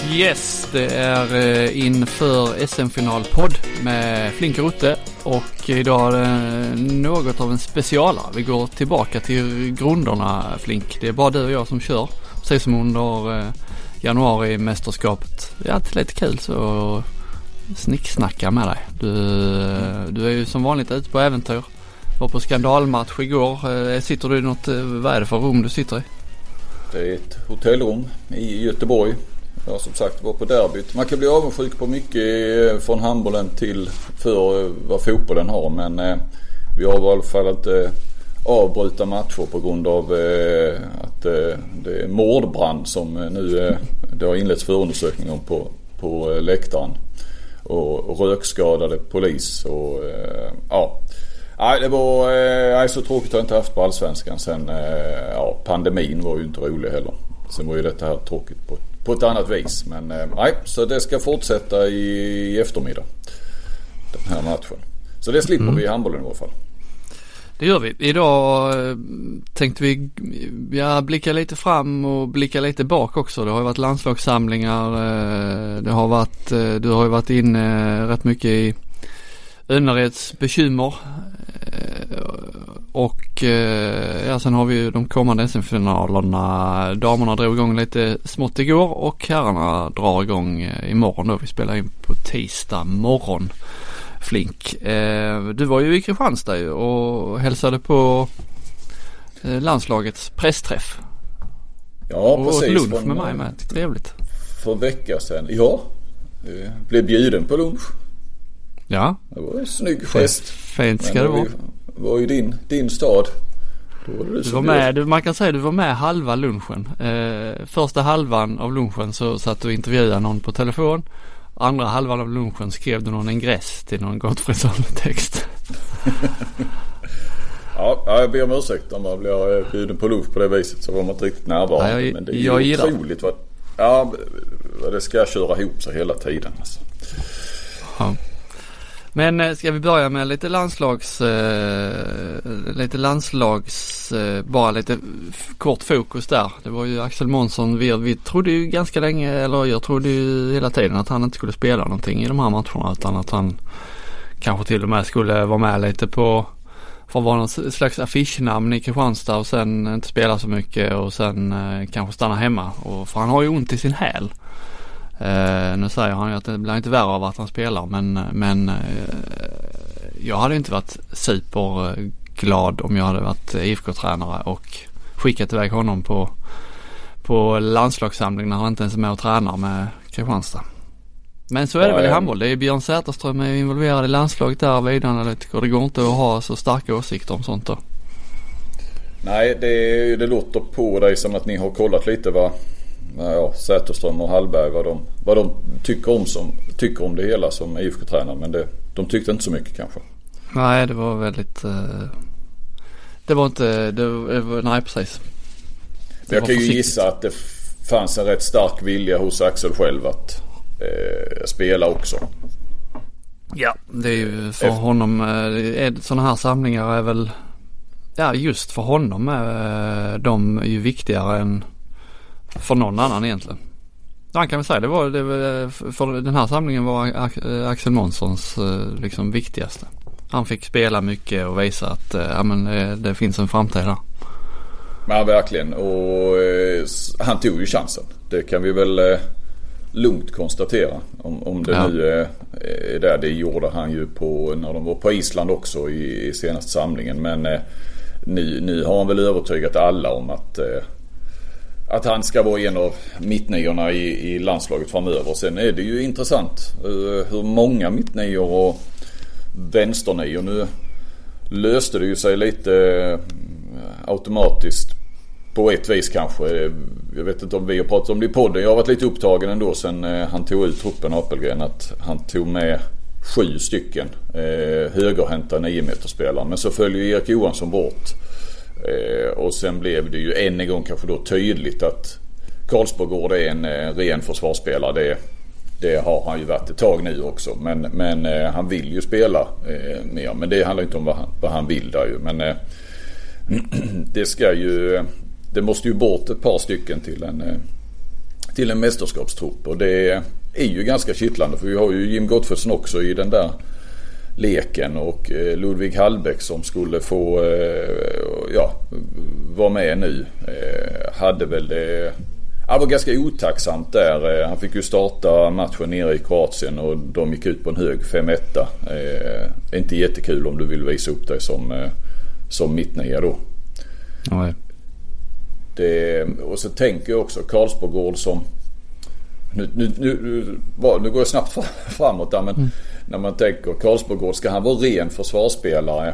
Yes, det är inför SM-finalpodd med Flink och Rutte och idag är det något av en specialare. Vi går tillbaka till grunderna, Flink. Det är bara du och jag som kör, precis som under januari-mästerskapet. Det är alltid lite kul så snicksnacka med dig. Du är ju som vanligt ute på äventyr. Var på skandalmatch igår. Sitter du i något, vad är det för rum du sitter i? Det är ett hotellrum i Göteborg. Ja, som sagt var på derbyt. Man kan bli avundsjuk på mycket från handbollen till för vad fotbollen har. Men vi har i alla fall inte avbryta matcher på grund av att det är mordbrand som nu det har inletts förundersökning om på läktaren. Och rökskadade polis och ja. Nej, det var så tråkigt har jag inte haft på Allsvenskan sen pandemin var ju inte rolig heller. Sen var ju detta här tråkigt på ett annat vis. Men nej, så det ska fortsätta i eftermiddag. Den här matchen. Så det slipper vi i handbollen i alla fall. Det gör vi. Idag tänkte vi blicka lite fram och blicka lite bak också. Det har ju varit landslagssamlingar. Det har varit, du har ju varit inne rätt mycket i Önnereds bekymmer. Och sen har vi ju de kommande SM-finalerna. Damerna drog igång lite smått igår och herrarna drar igång imorgon då. Vi spelar in på tisdag morgon. Flink. Du var ju i Kristianstad och hälsade på landslagets pressträff. Ja, precis. Och lunch med mig med. Trevligt. För en vecka sedan. Ja, blev bjuden på lunch. Ja. Det var en snygg fest. Fint ska det vara. Det var ju din stad. Du var med, man kan säga du var med halva lunchen. Första halvan av lunchen så satt du och intervjuade någon på telefon. Andra halvan av lunchen skrev du någon ingress till någon Gottfridsson-text. Ja, jag ber om ursäkt om man blir bjuden på lunch på det viset så var man inte riktigt närvarande. Ja, men det är ju otroligt vad det ska köra ihop sig hela tiden. Alltså. Ja. Men ska vi börja med lite bara lite kort fokus där. Det var ju Axel Månsson. Vi trodde ju ganska länge, eller jag trodde ju hela tiden att han inte skulle spela någonting i de här matcherna utan att han kanske till och med skulle vara med lite för att vara någon slags affischnamn i Kristianstad och sen inte spela så mycket och sen kanske stanna hemma. För han har ju ont i sin häl. Nu säger han ju att det blir inte värre av att han spelar men jag hade inte varit superglad om jag hade varit IFK-tränare och skickat iväg honom på landslagssamling när han inte ens är med och tränar med Kristianstad. Men så är det väl i handboll. Det är Björn Säterström är involverad i landslaget där, videoanalytiker. Det går inte att ha så starka åsikter om sånt då. Nej, det låter på dig som att ni har kollat lite Säterström och Hallberg vad de tycker om det hela som IFK-tränare, men de tyckte inte så mycket kanske. Nej, det var väldigt nej precis. Jag kan ju gissa att det fanns en rätt stark vilja hos Axel själv att spela också. Ja, det är ju för honom sådana här samlingar är väl just för honom är de ju viktigare än för någon annan egentligen. Man kan väl säga det var för den här samlingen var Axel Månssons liksom viktigaste. Han fick spela mycket och visa att det finns en framtid där. Ja, verkligen. Och han tog ju chansen. Det kan vi väl lugnt konstatera. Om det nu är där, det gjorde han ju när de var på Island också i senaste samlingen. Men nu har han väl övertygat alla om att han ska vara en av mittniorna i landslaget framöver. Sen är det ju intressant hur många mittnior och vänsternior. Nu löste det ju sig lite automatiskt på ett vis kanske. Jag vet inte om vi har pratat om det i podden. Jag har varit lite upptagen ändå sen han tog ut truppen Apelgren att han tog med 7 stycken högerhänta 9-meterspelare. Men så följer Erik Johansson bort. Och sen blev det ju än en gång kanske då tydligt att Karlsborgård är en ren försvarsspelare. Det har han ju varit ett tag nu också. Men han vill ju spela mer. Men det handlar inte om vad han vill där ju. Men det måste ju bort ett par stycken till en mästerskapstrupp. Och det är ju ganska kittlande, för vi har ju Jim Gottfridsson också i den där leken och Ludvig Hallbäck som skulle få vara med nu hade väl det var ganska otacksamt där. Han fick ju starta matchen nere i Kroatien och de gick ut på en hög 5-1. Inte jättekul om du vill visa upp dig som mittnia då. Nej. Och så tänker jag också Karlsborgård som nu går jag snabbt framåt där, men när man tänker Karlsborgård, ska han vara ren försvarsspelare,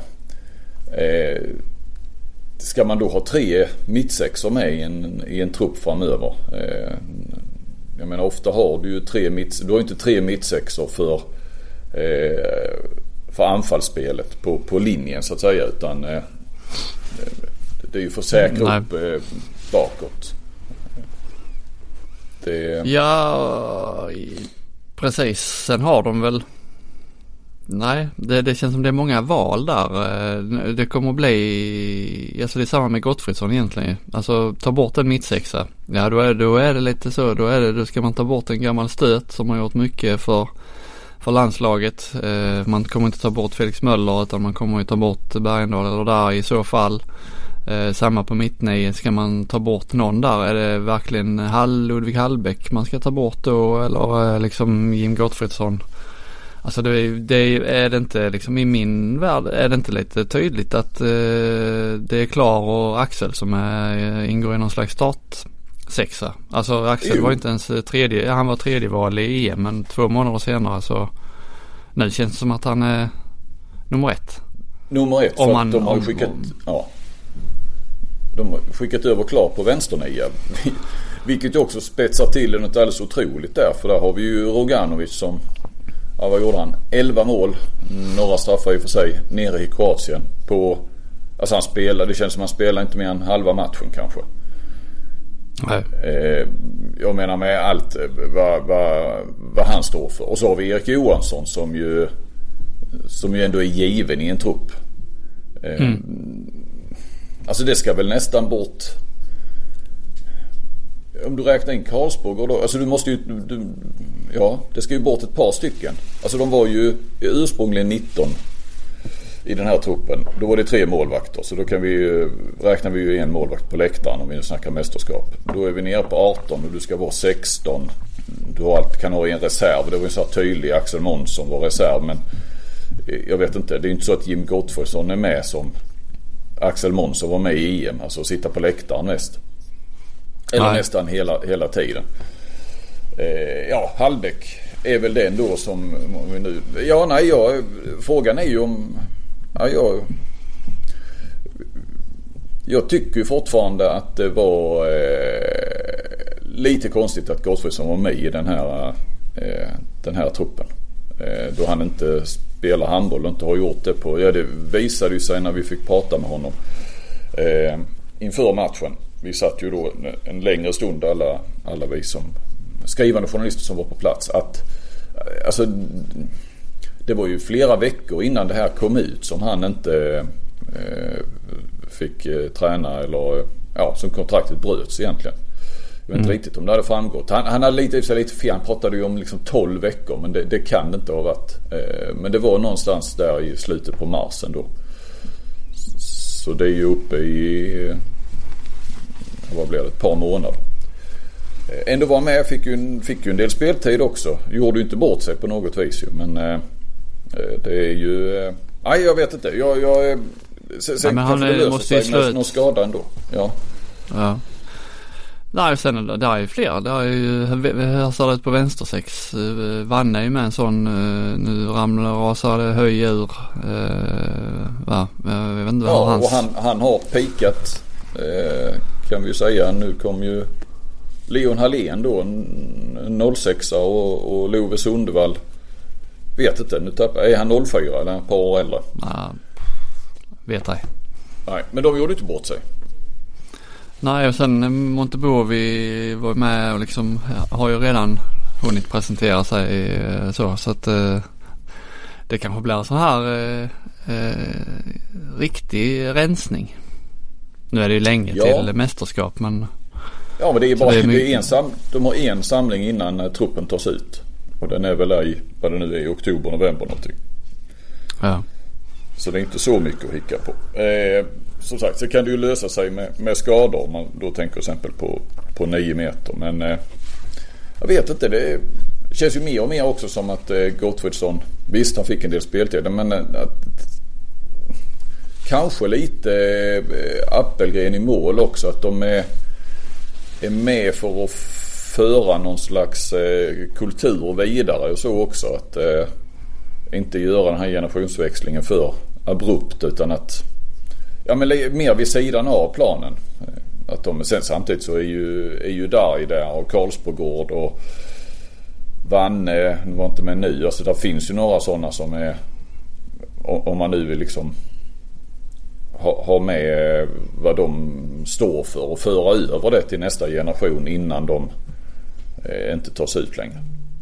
ska man då ha 3 mittsexor med i en trupp framöver? Jag menar, ofta har du ju du har inte 3 mittsexor för anfallsspelet på linjen så att säga, utan det är ju för att säkra upp bakåt. Ja, precis. Sen har de väl... Nej, det känns som det är många val där. Det kommer att bli... Alltså det är samma med Gottfridsson egentligen. Alltså ta bort en mittsexa. Ja, då är det lite så. Då ska man ta bort en gammal stöt som har gjort mycket för landslaget. Man kommer inte ta bort Felix Möller, utan man kommer ju ta bort Bergendahl eller där i så fall. Samma på mittnio. Ska man ta bort någon där? Är det verkligen Ludvig Hallbäck man ska ta bort då? Eller liksom Jim Gottfridsson? Alltså det är det inte liksom, i min värld är det inte lite tydligt att det är Klar och Axel som ingår i någon slags startsexa. Alltså Axel var inte ens han var tredje val i EM, men 2 månader senare så nu känns det som att han är nummer 1. Nummer 1 för att de har skickat över Klar på vänsternia. Vilket också spetsar till något alldeles otroligt där, för där har vi ju Roganovic som vad gjorde han? 11 mål, några straffar i och för sig, nere i Kroatien alltså han spelar, det känns som han spelar inte mer än halva matchen kanske. Nej. Jag menar med allt vad han står för. Och så har vi Erik Johansson som ju ändå är given i en trupp. Alltså det ska väl nästan bort. Om du räknar in Karlsborg då, alltså du måste ju det ska ju bort ett par stycken. Alltså de var ju ursprungligen 19 i den här truppen. Då var det 3 målvakter, så då räknar vi ju en målvakt på läktaren om vi snackar mästerskap. Då är vi nere på 18 och du ska vara 16. Du kan ha en reserv. Det var ju så här tydlig Axel Måns som var reserv, men jag vet inte, det är inte så att Jim Gottfridsson är med som Axel Måns som var med i EM, alltså sitta på läktaren mest. Eller nästan hela tiden. Hallbäck är väl den då som vi nu... frågan är ju om... Jag tycker ju fortfarande att det var lite konstigt att Gottfridsson var med i den här truppen. Då han inte spelar handboll och inte har gjort det på... Ja, det visade ju sig när vi fick prata med honom inför matchen. Vi satt ju då en längre stund alla vi som skrivande journalister som var på plats, att alltså det var ju flera veckor innan det här kom ut som han inte fick träna, eller som kontraktet bröts egentligen. Jag vet inte riktigt om det hade framgått. Han hade lite fel, han pratade ju om liksom 12 veckor, men det kan det inte ha varit. Men det var någonstans där i slutet på mars ändå. Så det är ju uppe i vad blev det, ett par månader. Ändå var med, fick ju en del speltid också. Gjorde ju inte bort sig på något vis ju, men det är ju jag vet inte. Sen men han måste ju sluta någon skada ändå. Ja. Nej, sen där är ju fler. Där är ju här ser det ut på vänstersex. Vann är ju med en sån, nu rasade höj ur. Jag vet inte vad hans... och han har pikat, kan vi ju säga. Nu kom ju Leon Hallén då, en 06a och Love Sundvall. Vet inte, nu är han 04 eller ett par år äldre? Vet ej. Nej, men de gjorde inte bort sig. Nej, och sen Montebovi var med och liksom har ju redan hunnit presentera sig så att det kanske blir en sån här riktig rensning. Nu är det ju länge till mästerskap, men Ja, men det är bara de har en samling innan truppen tas ut. Och den är väl i, vad det nu är, i oktober, november någonting. Ja. Så det är inte så mycket att hicka på. Som sagt, så kan det ju lösa sig med skador. Om man då tänker till exempel på 9 meter. Men jag vet inte, det känns ju mer och mer också som att Gottfridsson, visst han fick en del speltid, men att kanske lite Appelgren i mål också, att de är med för att föra någon slags kultur vidare och så också, att inte göra den här generationsväxlingen för abrupt, utan att mer vid sidan av planen, att de sen samtidigt så är ju där och Karlsbogård och Vanne var inte med nu, alltså där finns ju några sådana som är, om man nu vill liksom ha med vad de står för och föra över det till nästa generation innan de inte tas ut längre.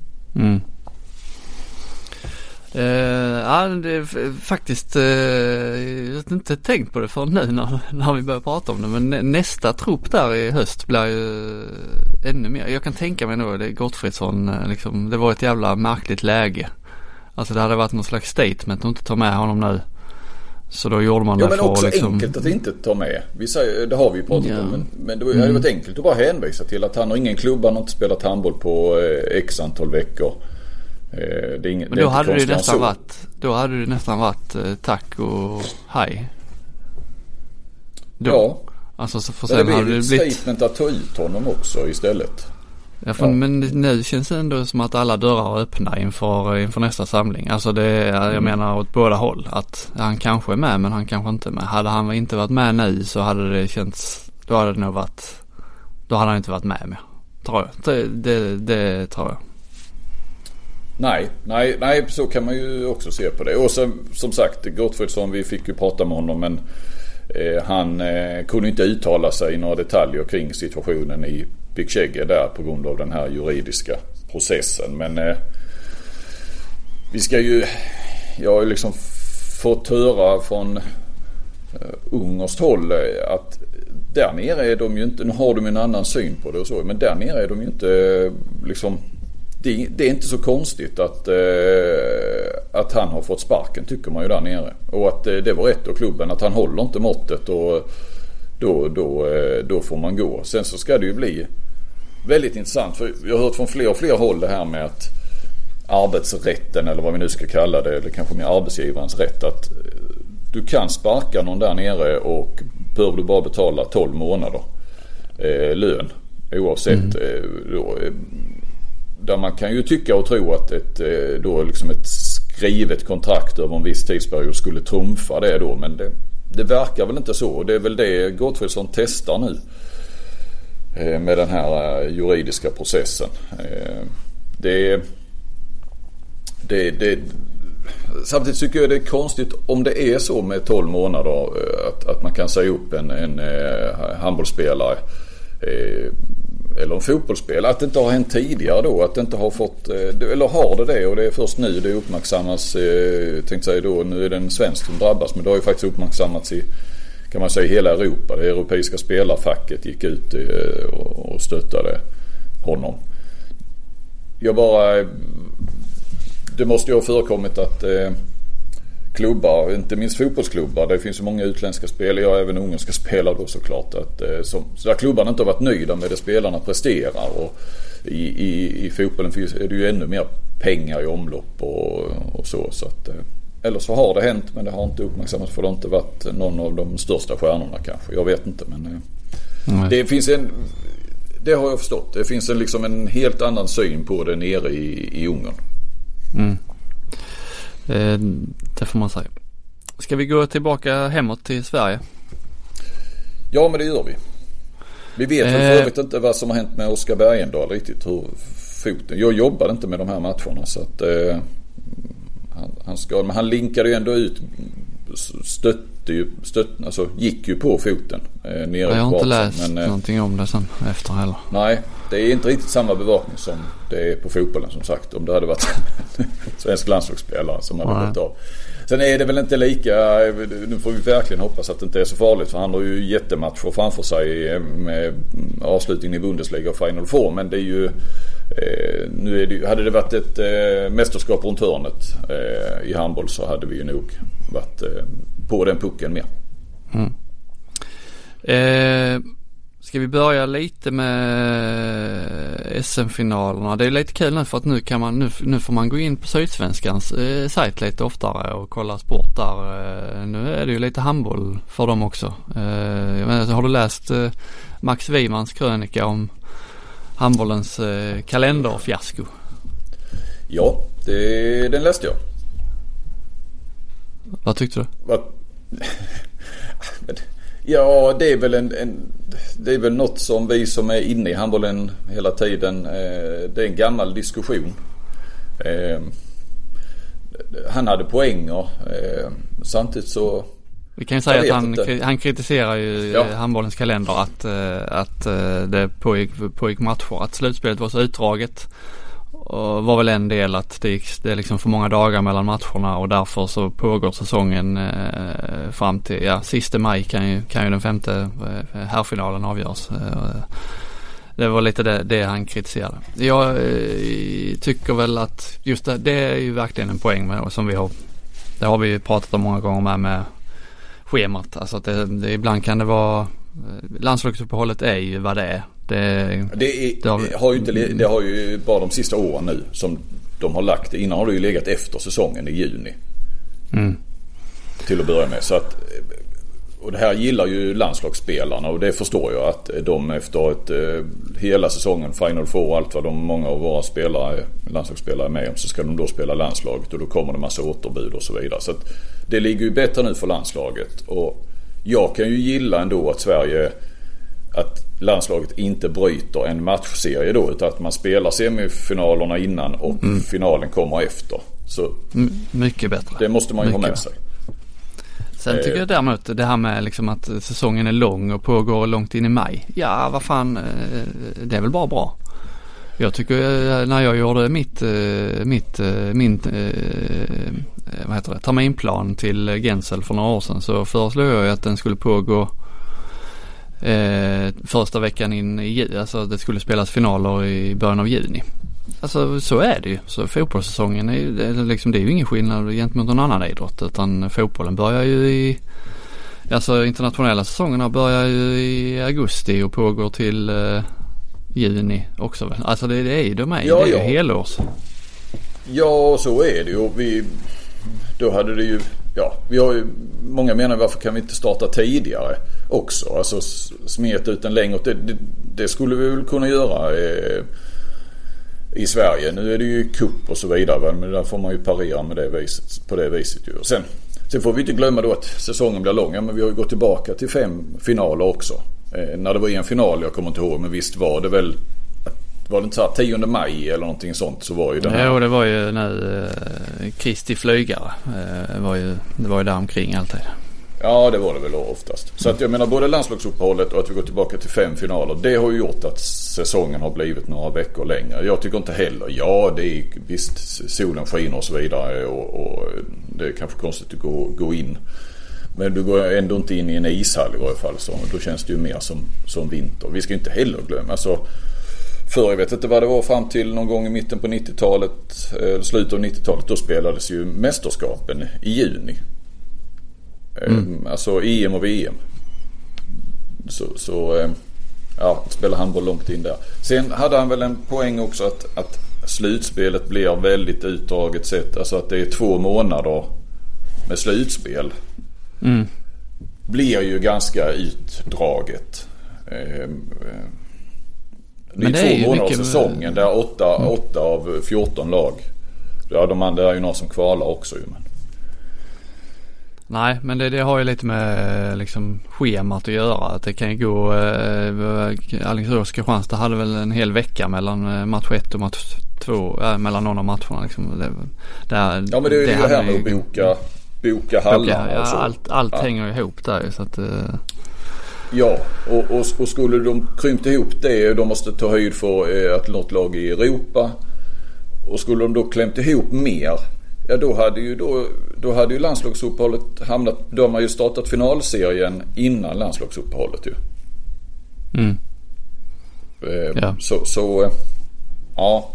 Ja, det är faktiskt jag har inte tänkt på det för nu när vi börjar prata om det, men nästa trupp där i höst blir ju ännu mer. Jag kan tänka mig nog, det är Gottfridsson liksom, det var ett jävla märkligt läge. Alltså det hade varit någon slags statement att inte ta med honom nu. Så då gjorde man det men för också liksom... enkelt att inte ta med. Vi säger, det har vi pratat om, men det hade varit enkelt att bara hänvisa till att han har ingen klubb, han har inte spelat handboll på x antal veckor. Det är men då hade det nästan varit tack och hej. Då. Ja. Alltså så för sen sen hade det blivit statement att ta ut honom också istället. Ja, men nu känns det ändå som att alla dörrar är öppna inför nästa samling. Alltså jag menar åt båda håll, att han kanske är med men han kanske inte är med. Hade han inte varit med nu så hade det känts, då hade han inte varit med mer. Tror jag. Det tror jag. Nej, så kan man ju också se på det. Och sen, som sagt, Gottfridsson, vi fick ju prata med honom, men han kunde inte uttala sig i några detaljer kring situationen i Pickchegge där på grund av den här juridiska processen. Men vi ska ju, jag har liksom fått höra från ungerskt håll att där nere är de ju inte, nu har de en annan syn på det och så, men där nere är de ju inte liksom, det är inte så konstigt att han har fått sparken, tycker man ju där nere. Och att det var rätt av klubben, att han håller inte måttet och då får man gå. Sen så ska det ju bli väldigt intressant, för jag har hört från fler och fler håll det här med att arbetsrätten, eller vad vi nu ska kalla det, eller kanske mer arbetsgivarens rätt, att du kan sparka någon där nere och behöver du bara betala 12 månader lön oavsett där man kan ju tycka och tro att ett skrivet kontrakt över en viss tidsperiod skulle trumfa det då, men det verkar väl inte så. Det är väl det Gottfridsson testar nu med den här juridiska processen. Samtidigt tycker jag det är konstigt om det är så med 12 månader att man kan säga upp en handbollsspelare eller en fotbollsspelare, att det inte har hänt tidigare då, att det inte har fått, eller har det och det är först nu det uppmärksammas, tänkte säga då, nu är det en svensk som drabbas, men det har ju faktiskt uppmärksammats i, kan man säga, hela Europa. Det europeiska spelarfacket gick ut och stöttade honom. Det måste ju ha förekommit att klubbar, inte minst fotbollsklubbar, det finns så många utländska spelare, och även ungerska spelare då såklart, att så där klubbarna inte har varit nöjda med det spelarna presterar, och i fotbollen är det ju ännu mer pengar i omlopp och så att eller så har det hänt, men det har inte uppmärksammats, för det har inte varit någon av de största stjärnorna kanske, jag vet inte, men det finns det har jag förstått, det finns liksom en helt annan syn på det nere i Ungern. Det får man säga. Ska vi gå tillbaka hemåt till Sverige? Ja, men det gör vi. Vi vet för övrigt inte vad som har hänt med Oskar Bergendahl riktigt, hur foten. Jag jobbade inte med de här matcherna, så att men han linkade ju ändå ut alltså gick ju på foten nere. Jag har inte läst någonting om det sen efter heller. Nej, det är inte riktigt samma bevakning som det är på fotbollen, som sagt. Om det hade varit svensk landslagsspelare som hade gått av. Sen är det väl inte lika, nu får vi verkligen hoppas att det inte är så farligt, för han har ju jättematcher framför sig med avslutningen i Bundesliga och Final Four, men det är ju nu är det, hade det varit ett mästerskap runt hörnet i handboll, så hade vi ju nog varit på den pucken mer. Ska vi börja lite med SM-finalerna? Det är lite kul nu, för att nu får man gå in på Sydsvenskans sajt lite oftare och kolla sport där. Nu är det ju lite handboll för dem också. Har du läst Max Wimans krönika om handbollens kalenderfiasko? Ja, den läste jag. Vad tyckte du? Ja, det är väl det är väl något som vi som är inne i handbollen hela tiden, det är en gammal diskussion. Han hade poänger, samtidigt så vi kan ju säga att han kritiserar ju handbollens kalender att det pågick matcher, att slutspelet var så utdraget, och var väl en del att det är liksom för många dagar mellan matcherna, och därför så pågår säsongen fram till sista maj kan ju den 5:e herrfinalen avgörs. Det var lite det han kritiserade. Jag tycker väl att just det är ju verkligen en poäng med, som det har vi pratat om många gånger med schemat. Alltså att det ibland kan det vara, landslagsuppehållet är ju vad det är. Det har ju bara de sista åren nu som de har lagt. Innan har det ju legat efter säsongen i juni. Till att börja med. Så att, och det här gillar ju landslagsspelarna, och det förstår jag att de efter hela säsongen, Final Four och allt vad många av våra landslagsspelare är med om, så ska de då spela landslaget, och då kommer det massa återbud och så vidare. Så att det ligger ju bättre nu för landslaget, och jag kan ju gilla ändå att landslaget inte bryter en matchserie då, utan att man spelar semifinalerna innan och finalen kommer efter. Så mycket bättre. Det måste man ju ha med sig. Sen tycker jag däremot det här med liksom att säsongen är lång och pågår långt in i maj. Ja, vad fan, det är väl bara bra. Jag tycker när jag gjorde min terminplan till Gensel för några år sedan, så föreslog jag att den skulle pågå första veckan in i juni. Alltså det skulle spelas finaler i början av juni. Alltså så är det ju. Så fotbollssäsongen är ju ingen skillnad gentemot någon annan idrott, utan fotbollen börjar ju alltså internationella säsongerna börjar ju i augusti och pågår till juni också väl. Alltså det är ju det är ju helårs. Ja, så är det ju. Då hade det ju, vi har ju, många menar varför kan vi inte starta tidigare också, alltså smet ut en längre, det skulle vi väl kunna göra i Sverige. Nu är det ju cup och så vidare, men där får man ju parera med på det viset ju. Sen får vi inte glömma då att säsongen blir lång, men vi har ju gått tillbaka till 5 finaler också. När det var en final, jag kommer inte ihåg, men visst var det väl, var det inte så här 10 maj eller någonting sånt, så var ju den här. Ja, det var ju när Kristi flygare det var ju där omkring alltid. Ja, det var det väl oftast. Så att jag menar, både landslagsuppehållet och att vi går tillbaka till 5 finaler, det har ju gjort att säsongen har blivit några veckor längre. Jag tycker inte heller, det är visst, solen skiner och så vidare, och det är kanske konstigt att gå in. Men du går ändå inte in i en ishall i varje fall, så då känns det ju mer som vinter. Vi ska inte heller glömma, alltså jag vet inte vad det var fram till någon gång i mitten på 90-talet, slutet av 90-talet, då spelades ju mästerskapen i juni. Alltså EM och VM. Så spela handboll långt in där. Sen hade han väl en poäng också att slutspelet blir väldigt utdraget sett. Alltså att det är 2 månader med slutspel. Blir ju ganska utdraget. Det är 2 månader av säsongen. Det är 8 av 14 lag. Ja, de andra är ju några som kvalar också ju, men. Nej, men det har ju lite med liksom schemat att göra. Att det kan ju gå Alingsås Kristianstad hade väl en hel vecka mellan match 1 och match 2, mellan någon av matcherna liksom. Men det är ju det här med att boka hallarna och så. Allt hänger ihop där så att... Ja, och skulle de krympt ihop det, de måste ta höjd för att något lag i Europa. Och skulle de då klämt ihop mer, ja då hade ju landslagsuppehållet hamnat, då har man ju startat finalserien innan landslagsuppehållet ju. Ja. Så ja,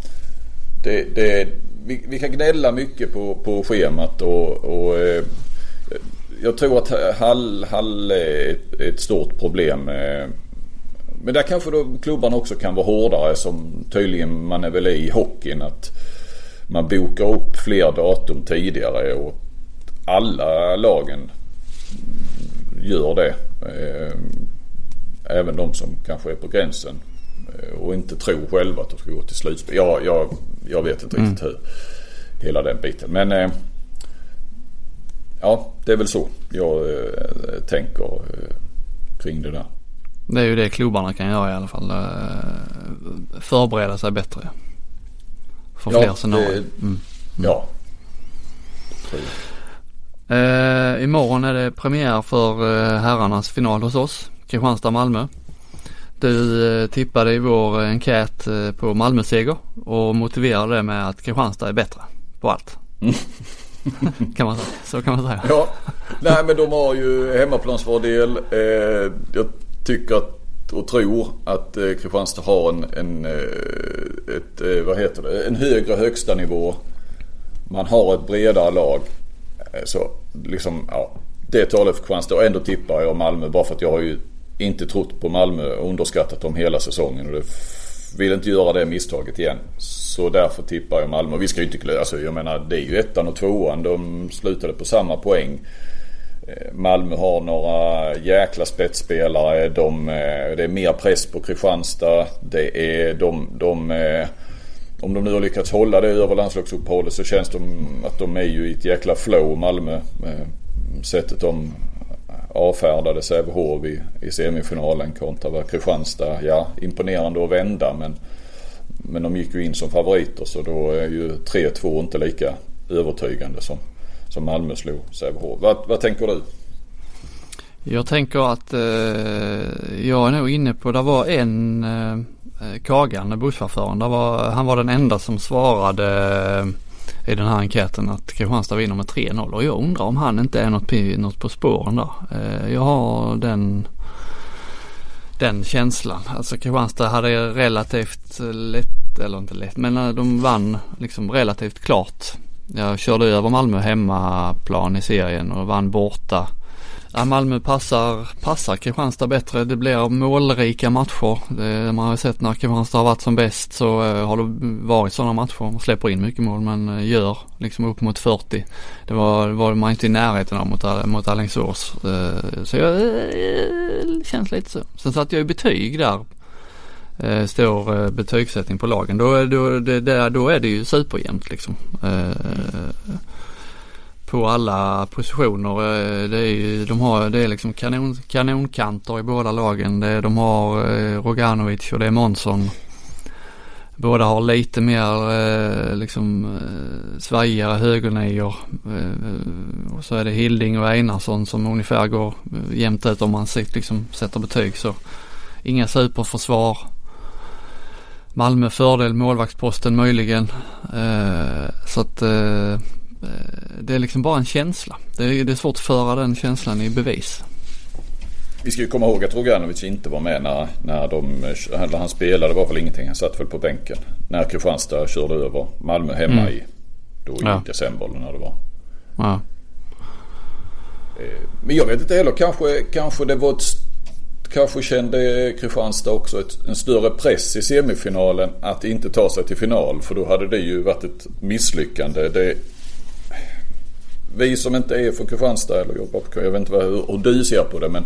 vi kan gnälla mycket på schemat och jag tror att Hall är ett stort problem. Men där kanske då klubbarna också kan vara hårdare, som tydligen man är väl i hockeyn, att man bokar upp fler datum tidigare och alla lagen gör det. Även de som kanske är på gränsen och inte tror själva att de ska gå till slutspel. Jag vet inte riktigt hur hela den biten. Men ja, det är väl så jag tänker kring det där. Det är ju det klubbarna kan göra i alla fall. Förbereda sig bättre. För fler scenarier. Ja. Imorgon är det premiär för herrarnas final hos oss. Kristianstad-Malmö. Du tippade i vår enkät på Malmö-seger och motiverade det med att Kristianstad är bättre på allt. Så kan man säga. Ja, nej men de har ju hemmaplansfördel. Jag tycker och tror att Kristianstad har en högre högsta nivå. Man har ett bredare lag. Så liksom, ja, det talar för Kristianstad, och ändå tippar jag Malmö bara för att jag har ju inte trott på Malmö och underskattat dem hela säsongen, och det vill inte göra det misstaget igen. Så därför tippar jag Malmö. Vi ska ju inte, alltså jag menar, det är ju 1:an och 2:an, de slutade på samma poäng. Malmö har några jäkla spetsspelare. Det är mer press på Kristianstad. Det är om de nu har lyckats hålla det över landslagsuppehållet, så känns det att de är ju i ett jäkla flow, Malmö. Sättet de avfärdade Sävehof i semifinalen kontra Kristianstad. Ja, imponerande att vända, men de gick ju in som favoriter, så då är ju 3-2 inte lika övertygande som Malmö slog Sävehof. Vad tänker du? Jag tänker att jag är nog inne på, det var en Kagan, busschauffören, han var den enda som svarade i den här enkäten att Kristianstad vinner med 3-0, och jag undrar om han inte är något på spåren där. Jag har den känslan. Alltså Kristianstad hade relativt lätt, eller inte lätt, men de vann liksom relativt klart. Jag körde över Malmö hemmaplan i serien och vann borta. Ja, Malmö passar Kristianstad bättre. Det blir målrika matcher. Man har sett när Kristianstad har varit som bäst, så har det varit sådana matcher. Man släpper in mycket mål, men gör liksom upp mot 40. Det var man inte i närheten av mot Alingsås. Så jag känns lite så. Sen satt jag i betyg där. Står betygssättning på lagen. Då är det ju superjämnt liksom. På alla positioner. Det är liksom kanonkanter i båda lagen. De har Roganovic och det är Månsson. Båda har lite mer svajigare högernior. Och så är det Hilding och Einarsson som ungefär går jämnt ut om man sätter betyg. Så inga superförsvar. Malmö fördel, målvaktsposten möjligen. Så att det är liksom bara en känsla. Det är svårt att föra den känslan i bevis. Vi ska ju komma ihåg att Roganovic inte var med när han spelade, var väl ingenting. Han satt väl på bänken när Kristianstad körde över Malmö hemma i december när det var. Ja. Men jag vet inte heller, kanske det var kanske kände Kristianstad också en större press i semifinalen att inte ta sig till final, för då hade det ju varit ett misslyckande. Vi som inte är från Kristianstad eller jobbar på, jag vet inte hur du ser på det, men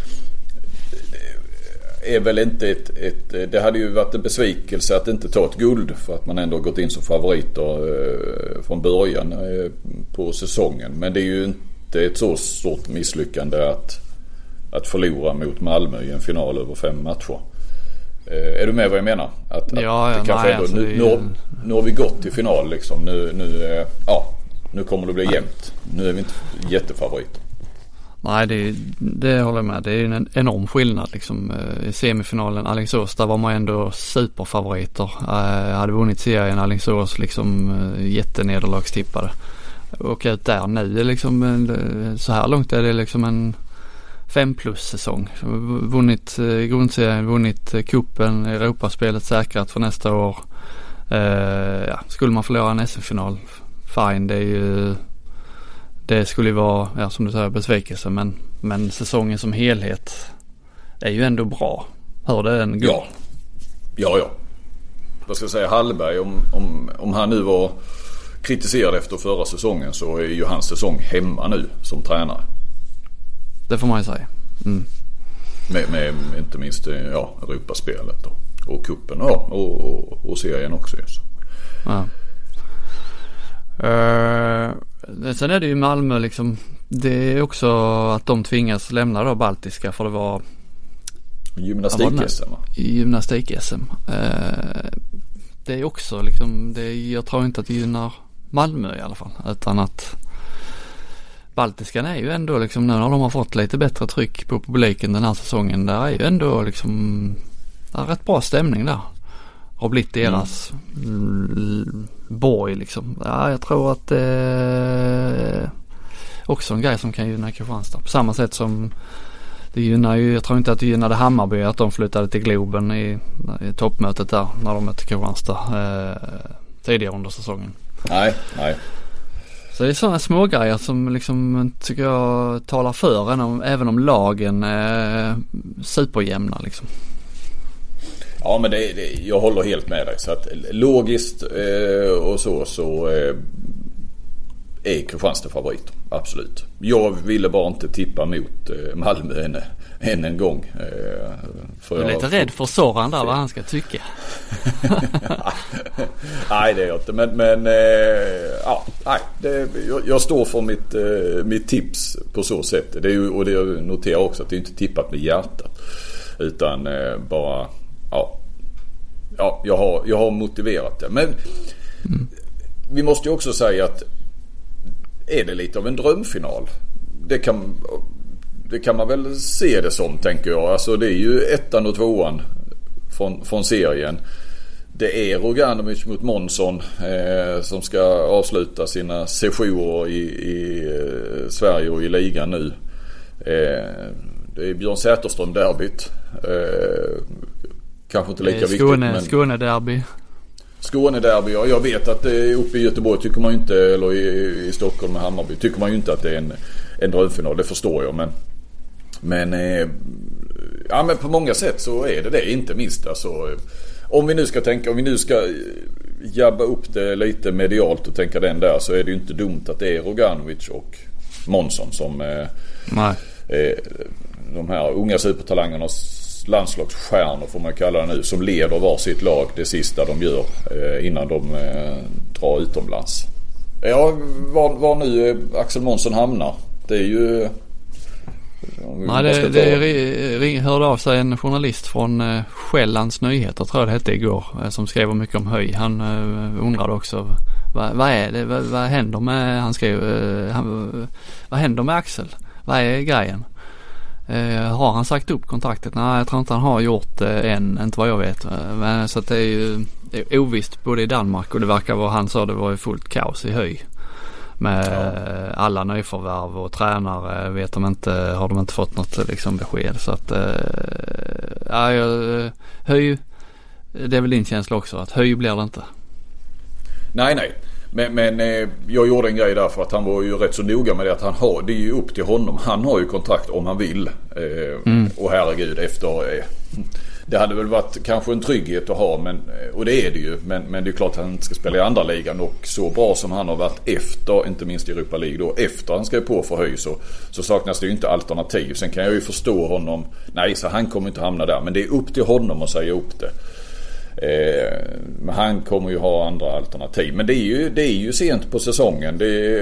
det är väl inte det hade ju varit en besvikelse att inte ta ett guld, för att man ändå gått in som favoriter från början på säsongen. Men det är ju inte ett så stort misslyckande att förlora mot Malmö i en final över 5 matcher. Är du med vad jag menar? Nu har vi gått till final liksom. Nu kommer det bli jämnt. Nu är vi inte jättefavoriter. Nej, det håller jag med. Det är en enorm skillnad liksom. I semifinalen Alingsås, där var man ändå superfavoriter. Hade vunnit serien Alingsås liksom jättenederlagstippade. Och ut där nu är liksom så här långt är det liksom en 5+ säsong. Vunnit grundserien, vunnit kuppen, Europaspelet säkrat för nästa år. Skulle man förlora en SM-final, fine, det skulle ju vara, som du säger, besvikelse, men säsongen som helhet är ju ändå bra. Hör det en gång? Ja. Vad ska jag säga, Hallberg, om han nu var kritiserad efter förra säsongen, så är ju hans säsong hemma nu som tränare. Det får man ju säga. Med inte minst Europaspelet och kuppen och serien också. Så. Ja. Sen är det ju Malmö liksom, det är också att de tvingas lämna då Baltiska, för det var gymnastik-SM. Gymnastik-SM. Det är också liksom, jag tror inte att det gynnar Malmö i alla fall, utan att Baltiskan är ju ändå liksom, nu när de har fått lite bättre tryck på publiken den här säsongen, där är ju ändå liksom, det är rätt bra stämning där. Har blivit deras borg liksom. Ja, jag tror att det är också en grej som kan gynna Kristianstad. På samma sätt som det gynnar ju, jag tror inte att det gynnade Hammarby att de flyttade till Globen i toppmötet där när de mötte Kristianstad tidigare under säsongen. Nej. Så det är sådana små grejer som liksom, tycker jag talar för även om lagen är superjämna liksom. Ja, men jag håller helt med dig. Så att logiskt och så är Kristianstad favorit. Absolut. Jag ville bara inte tippa mot Malmö än en gång. Du är lite rädd för Soran där, vad han ska tycka. Nej, det är jag inte. Men jag står för mitt tips på så sätt. Det är ju, och det jag noterar också att det är inte tippat med hjärtat. Utan bara... Ja, jag har motiverat det. Men vi måste ju också säga att är det lite av en drömfinal? Det kan man väl se det som, tänker jag. Alltså det är ju 1:an och 2:an från serien. Det är Roganovic mot Månsson som ska avsluta sina sessioner i Sverige och i ligan nu. Det är Björn Säterström derbyt. Kanske inte lika viktigt, men Skåne-derby. Skåne-derby, ja. Jag vet att uppe i Göteborg tycker man ju inte, eller i Stockholm med Hammarby tycker man ju inte att det är en drömfinal. Det förstår jag, men på många sätt så är det inte minst. Alltså, om vi nu ska jabba upp det lite medialt och tänka den där, så är det ju inte dumt att det är Roganovic och Månsson som de här unga supertalangernas landslagsstjärnor, får man kalla det nu, som leder var sitt lag det sista de gör innan de drar utomlands. Ja, var nu Axel Månsson hamnar, det är ju... Det hörde av sig en journalist från Själlands Nyheter, tror jag det hette igår, som skrev mycket om Höj. Han undrade också vad är det, vad händer med, han skrev vad händer med Axel, vad är grejen? Har han sagt upp kontraktet? Nej, jag tror inte han har gjort än, inte vad jag vet. Men så att det är ju ovisst både i Danmark, och det verkar vara, han sa det var ju fullt kaos i Höj med alla nyförvärv och tränare har de inte fått något liksom besked, så att Höj, det är väl din känsla också att Höj blir det inte. Nej. Men jag gjorde en grej där, för att han var ju rätt så noga med det, att det är ju upp till honom. Han har ju kontrakt om han vill. Och herregud, det hade väl varit kanske en trygghet att ha, och det är det ju. Men det är klart att han ska spela i andra ligan, och så bra som han har varit efter, inte minst i Europa League då, efter han skrev på för Höj, så saknas det ju inte alternativ. Sen kan jag ju förstå honom. Nej, så han kommer inte hamna där, men det är upp till honom att säga upp det. Men han kommer ju ha andra alternativ. Men det är ju sent på säsongen.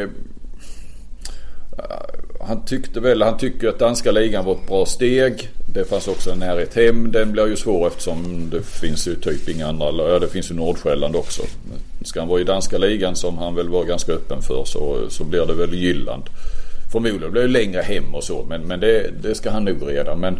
Han tycker att danska ligan var ett bra steg. Det fanns också en närhet hem. Den blir ju svår eftersom det finns ju typ inga andra. Ja, det finns ju Nordsjälland också. Ska han vara i danska ligan, som han väl var ganska öppen för, så blir det väl Jylland. Förmodligen blir det längre hem och så, men det ska han nog reda. Men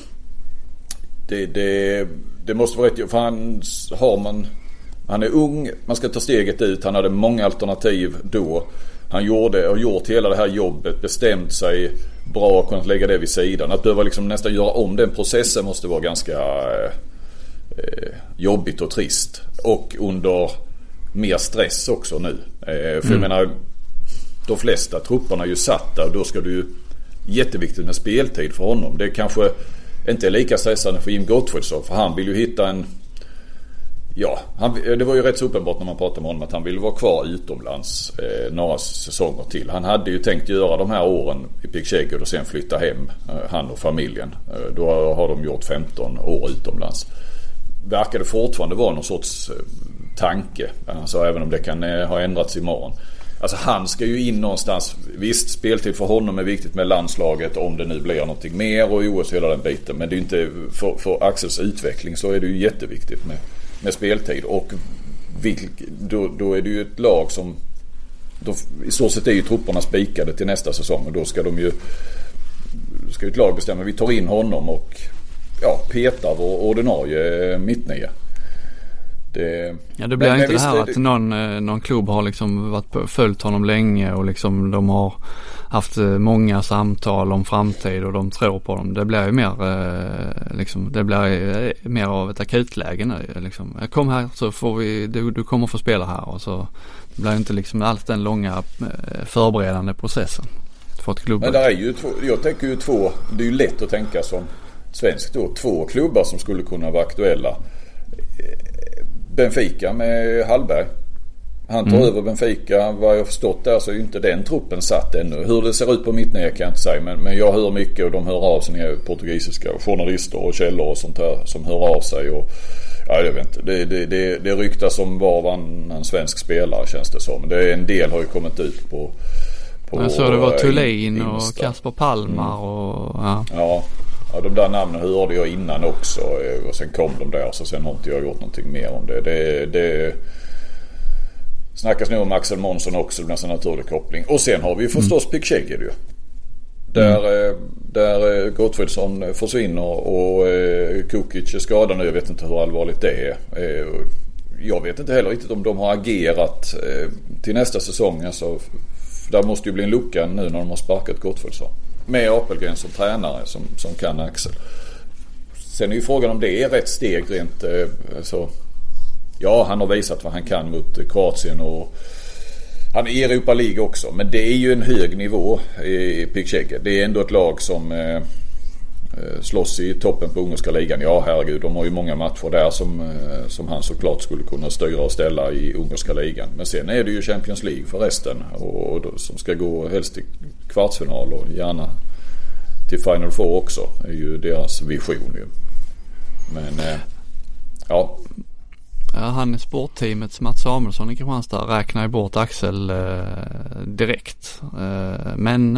det måste vara rätt, för han är ung, man ska ta steget ut. Han hade många alternativ då. Han har gjort hela det här jobbet, bestämt sig bra, kunnat lägga det vid sidan. Att behöva liksom nästan göra om den processen måste vara ganska jobbigt och trist. Och under mer stress också nu. För jag menar, de flesta trupperna är ju satta, och då ska du ju, jätteviktigt med speltid för honom. Det kanske inte är lika stressande för Jim Gottfridsson, för han vill ju hitta det var ju rätt så uppenbart när man pratade med honom att han ville vara kvar utomlands några säsonger till. Han hade ju tänkt göra de här åren i Pick-Cheged och sen flytta hem, han och familjen. Då har de gjort 15 år utomlands. Verkar det fortfarande vara någon sorts tanke, alltså även om det kan ha ändrats imorgon. Alltså han ska ju in någonstans. Visst, speltid för honom är viktigt med landslaget, om det nu blir någonting mer, och OS hela den biten. Men det är inte för Axels utveckling, så är det ju jätteviktigt med speltid. Och då är det ju ett lag som i stort sett är ju trupperna spikade till nästa säsong, och då ska ett lag bestämma, vi tar in honom och petar vår ordinarie mittnia. Det blir inte det här att någon klubb har liksom följt honom länge, och liksom de har haft många samtal om framtid och de tror på dem. Det blir ju mer av ett akutläge nu liksom. Jag kom här så får du kommer få spela här, och så det blir inte liksom alls den långa förberedande processen för ett klubb. Men där är ju jag tänker ju det är ju lätt att tänka som svensk då, 2 klubbar som skulle kunna vara aktuella. Benfica med Hallberg. Han tar över Benfica. Vad jag förstått där så är ju inte den truppen satt ännu. Hur det ser ut på mittnära kan jag inte säga. Men jag hör mycket, och de hör av sig, ner portugisiska journalister och källor och sånt här som hör av sig. Och jag vet inte. Det ryktas som var en svensk spelare, känns det som. En del har ju kommit ut på jag såg det var Thulin och Kasper Palmar och Ja, de där namnen hörde jag innan också, och sen kom de där, så sen har inte jag gjort någonting mer om det. Det snackas nu om Axel Månsson också, det är en naturlig koppling. Och sen har vi ju förstås Pick-Cheged ju. Där Gottfridsson försvinner och Kukic är skadad nu. Jag vet inte hur allvarligt det är. Jag vet inte heller riktigt om de har agerat till nästa säsong. Alltså, där måste ju bli en lucka nu när de har sparkat Gottfridsson. Med Apelgren som tränare som kan Axel. Sen är ju frågan om det är rätt steg rent han har visat vad han kan mot Kroatien, och han är i Europa League också, men det är ju en hög nivå i Pick-Cheged. Det är ändå ett lag som slåss i toppen på ungerska ligan. Ja, herregud, de har ju många matcher där som han såklart skulle kunna styra och ställa i ungerska ligan. Men sen är det ju Champions League för resten, och som ska gå helst till kvartsfinal och gärna till Final Four också, är ju deras vision ju. Men han är sportteamets Mats Samuelsson i Kristianstad räknar ju bort Axel direkt. Men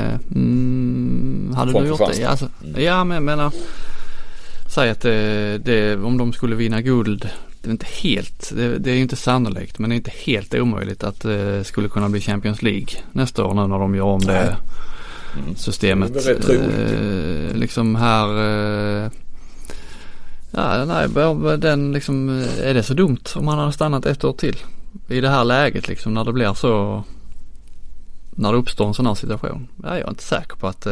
hade du gjort det? Alltså, men menar, säg att om de skulle vinna guld, det är inte helt, det är inte sannolikt, men det är inte helt omöjligt att det skulle kunna bli Champions League nästa år, nu när de gör om det systemet. Det är rätt troligt. Liksom här den liksom, är det så dumt om han hade stannat ett år till i det här läget liksom, när det blir så, när det uppstår en sån här situation? Jag är inte säker på att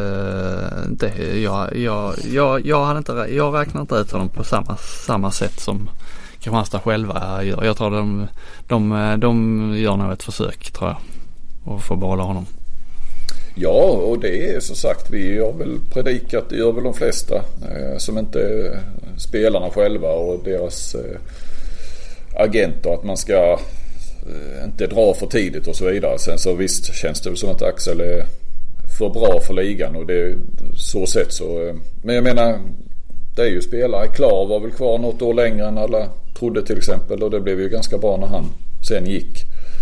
jag räknar inte ut honom på samma sätt som Kristianstad själva gör. Jag tror de gör nog ett försök, tror jag, att få behålla honom. Ja, och det är så sagt, vi har väl predikat, det gör väl de flesta som inte spelarna själva och deras agenter, att man ska inte dra för tidigt och så vidare. Sen så visst känns det väl som att Axel är för bra för ligan, och det är så sett så. Men jag menar, det är ju spelare. Klar var väl kvar något år längre än alla trodde till exempel, och det blev ju ganska bra när han sen gick.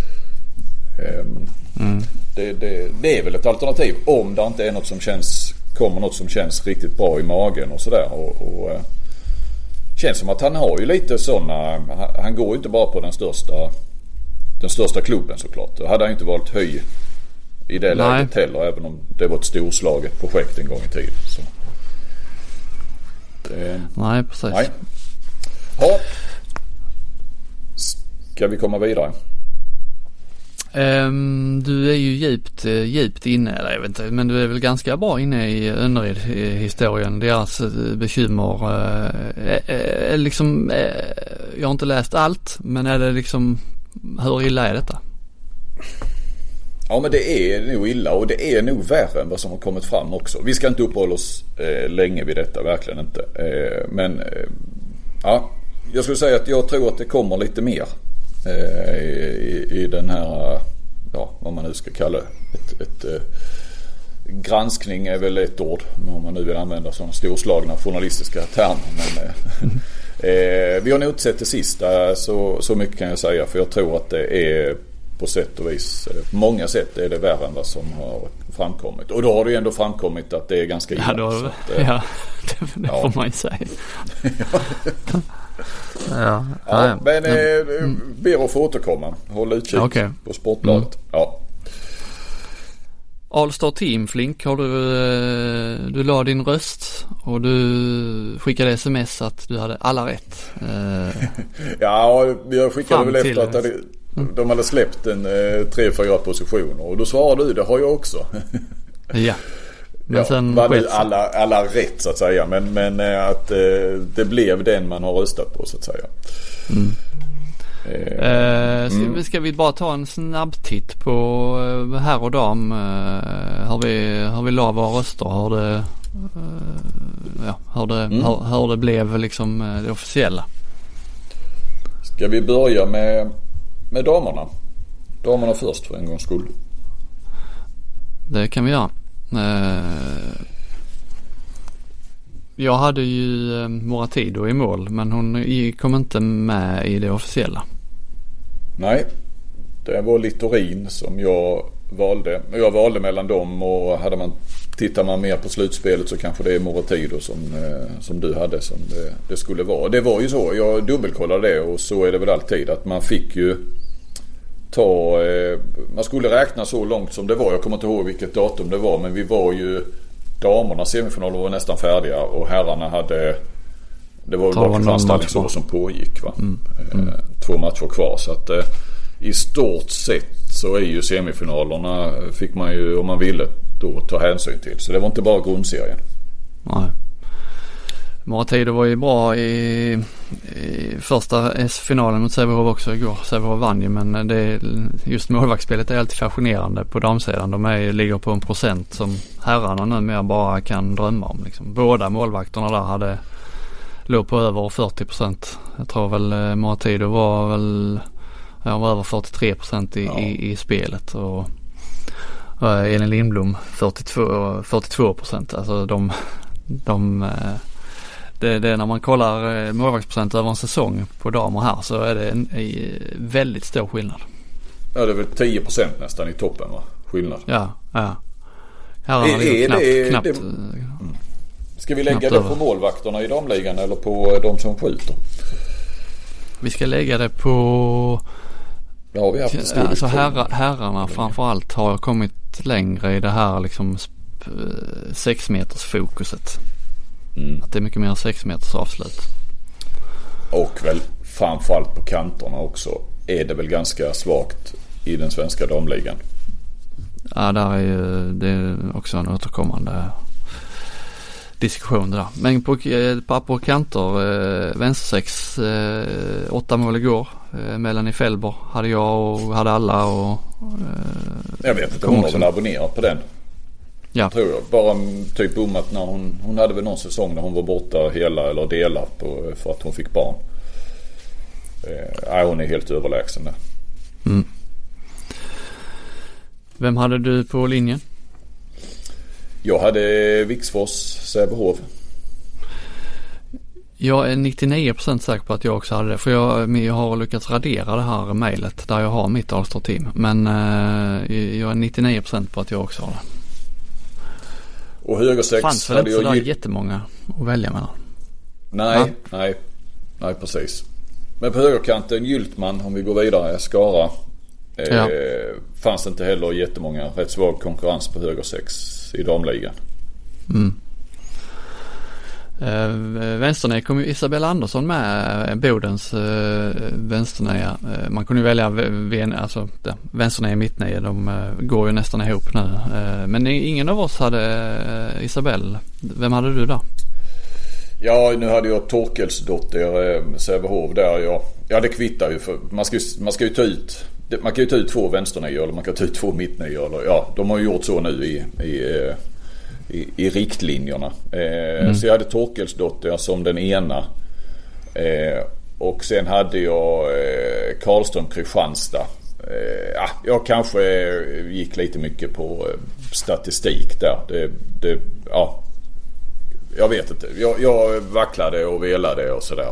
Det är väl ett alternativ om det inte är något som kommer något som känns riktigt bra i magen och sådär, och känns som att han har ju lite sådana, han går ju inte bara på den största den största klubben såklart. Då hade han inte valt Höj i det läget heller, även om det var ett storslaget projekt en gång i tiden. Så. Nej, precis. Nej. Ja. Ska vi komma vidare? Du är ju djupt inne, eller jag vet inte, men du är väl ganska bra inne i Önnered-historien. Deras bekymmer liksom, jag har inte läst allt, men är det liksom, hur illa är detta? Ja, men det är nog illa, och det är nog värre än vad som har kommit fram också. Vi ska inte uppehålla oss länge vid detta, verkligen inte. Men ja, jag skulle säga att jag tror att det kommer lite mer i den här, ja, vad man nu ska kalla ett granskning är väl ett ord, om man nu vill använda sådana storslagna journalistiska termer. Men vi har nog inte sett det sista, så mycket kan jag säga, för jag tror att det är på sätt och vis, på många sätt är det värre än vad som har framkommit. Och då har det ju ändå framkommit att det är ganska illa. Ja, det får man ju säga. Ja, men ber att få återkomma. Håll utkik på Sportbladet. Ja. All-Star Team, Flink, har du la din röst och du skickade sms att du hade alla rätt. Ja, jag skickade väl efter att de hade släppt en 3-4 positioner, och då svarade du, det har jag också. Ja. Men sen var det alla rätt så att säga, men att det blev den man har röstat på så att säga. Ska vi bara ta en snabb titt på här och dam, har vi la våra röster, hur det blev liksom det officiella. Ska vi börja med damerna först för en gångs skull? Det kan vi göra. Jag hade ju Moratido i mål, men hon kom inte med i det officiella. Nej, det var Littorin som jag valde. Jag valde mellan dem, och tittar man mer på slutspelet så kanske det är Moratido som du hade som det skulle vara. Det var ju så, jag dubbelkollade det, och så är det väl alltid att man fick ju man skulle räkna så långt som det var. Jag kommer inte ihåg vilket datum det var, men vi var ju, damernas semifinaler var nästan färdiga, och herrarna det var bara förstanställningsår som pågick, va? 2 matcher kvar, så att i stort sett så är ju semifinalerna, fick man ju, om man ville, då ta hänsyn till. Så det var inte bara grundserien. Nej. Moratido var ju bra i första S-finalen mot Sävehof också igår. Sävehof vann ju, men just målvaktsspelet är alltid fascinerande på damsidan. De ligger på en procent som herrarna numera bara kan drömma om. Liksom. Båda målvakterna där låg på över 40%. Jag tror väl Moratido var över 43% i spelet, och Elin Lindblom 42%. Alltså det är när man kollar målvaktsprocent över en säsong på damer här, så är det en väldigt stor skillnad. Ja, det är väl 10% nästan i toppen, va? Skillnad. Ja. Herrarna ligger knappt. Ska vi lägga det på målvakterna i damligan eller på de som skjuter? Vi ska lägga det på... Ja, vi har haft en stor alltså herrarna framförallt har kommit längre i det här liksom 6 meters fokuset. Att det är mycket mer 6 meters avslut. Och väl framförallt på kanterna också är det väl ganska svagt i den svenska damligan. Ja, där är ju det också en återkommande diskussion där. Men på kanter, vänstersex, 8 mål igår. Melanie Felber hade jag och hade alla, och jag vet inte, hon har väl abonnerat på den. Ja. Tror jag. Bara typ bommat när hon hade väl någon säsong när hon var borta hela eller delat på, för att hon fick barn. Hon är helt överlägsen där. Vem hade du på linjen? Jag hade Viksfors Sävehof. Jag är 99% säker på att jag också hade det. För jag har lyckats radera det här mejlet där jag har mitt All-Star Team. Men jag är 99% på att jag också har det. Och högersex fanns väl inte sådär jättemånga att välja mellan. Nej, precis. Men på högerkanten Gyltman, om vi går vidare, Skara. Fanns det inte heller jättemånga, rätt svag konkurrens på höger 6 i damligan. Vänsternej kom ju Isabella Andersson med, Bodens vänsterneja. Man kunde ju välja vänsterneja och mittneja, de går ju nästan ihop nu. Men ingen av oss hade Isabelle. Vem hade du då? Ja, nu hade jag Torkelsdotter Sävehof där. Ja, det kvittar ju, för man ska ju ta ut, man kan ju ta ut 2 vänsternejor eller man kan ta ut 2 mittnejor. Ja, de har ju gjort så nu i riktlinjerna. Så jag hade Torkelsdotter som den ena. Och sen hade jag Karlström Kristianstad. Jag kanske gick lite mycket på statistik där. Jag vet inte. Jag vacklade och velade och sådär.